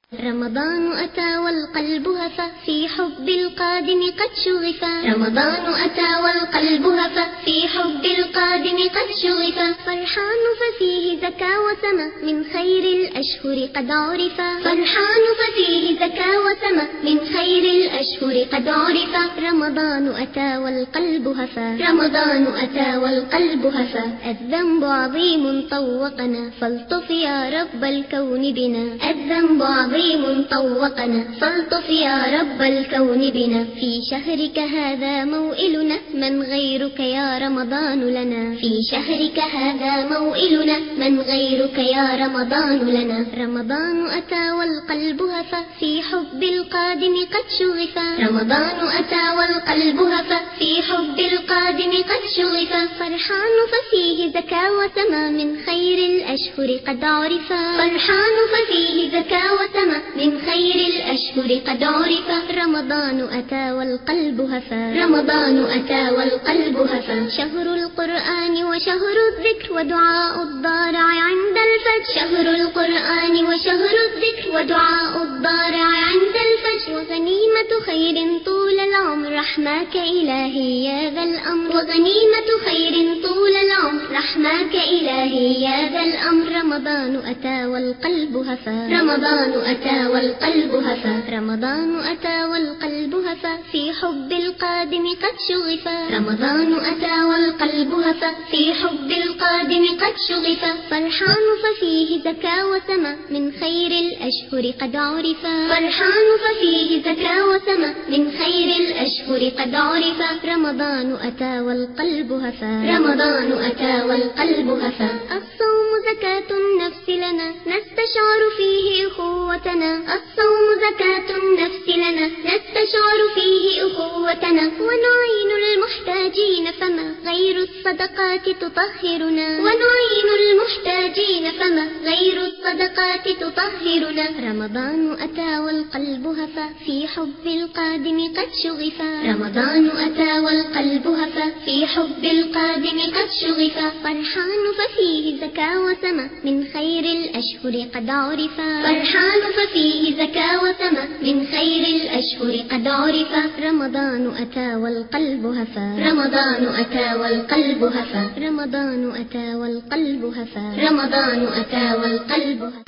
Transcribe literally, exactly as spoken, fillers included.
رمضان أتى والقلب هفى في حب القادم قد شغفا. رمضان أتى والقلب هفى في حب القادم قد شغفا. فرحان ففيه زكى وسمى من خير الأشهر قد عرفا. فرحان ففيه زكى وسمى من خير الأشهر قد عرفا. رمضان أتى والقلب هفى. رمضان أتى والقلب هفى. الذنب عظيم طوقنا فالطف يا رب الكون بنا. الذنب عظيم طوقنا فالطف يا رب الكون بنا. في شهرك هذا موئلنا من غيرك يا رمضان لنا. في شهرك هذا موئلنا من غيرك يا رمضان لنا. رمضان أتى والقلب هفى في حب القادم قد شغفا. رمضان أتى والقلب هفى في حب القادم قد شغفا. فرحان ففيه زكى وسمى من خير الأشهر قد عرفا. فرحان ففيه زكى وسمى من خير الأشهر قد عرفا. رمضان أتى والقلب هفى. رمضان أتى والقلب هفى. شهر القرآن وشهر الذكر ودعاء الضارع عند الفجر. شهر القرآن وشهر الذكر ودعاء الضارع عند الفجر. وغنيمة خير طول العمر رحماك إلهي يا ذا الأمر. وغنيمة خير طول العمر رحماك إلهي يا ذا الأمر. رمضان أتى والقلب هفى. رمضان أتى والقلب هفى. رمضان أتى والقلب هفى في حب القادم قد شغفا. رمضان أتى والقلب هفى في حب القادم قد شغفا. فرحان ففيه زكى وسمى من خير الأشهر قد عرفا. فرحان ففيه زكى وسمى من خير الأشهر قد عرفا. رمضان أتى والقلب هفى. رمضان أتى والقلب هفى. الصوم زكاة النفس لنا نستشعر فيه أخوتنا. الصوم زكاة النفس لنا نستشعر فيه أخوتنا. ونعين المحتاجين فما غير الصدقات تطهرنا. ونعين المحتاجين فما غير الصدقات تطهرنا. رمضان أتى والقلب هفى في حب القادم قد شغفا. رمضان أتى والقلب هفى في حب القادم قد شغفا. فرحان ففيه زكى وسمى من خير الأشهر قد عرفا. فرحان ففيه زكى وسمى من خير الأشهر قد عرفا. رمضان أتى والقلب هفى. رمضان أتى والقلب هفى. رمضان أتى والقلب هفى. رمضان أتى والقلب هفى.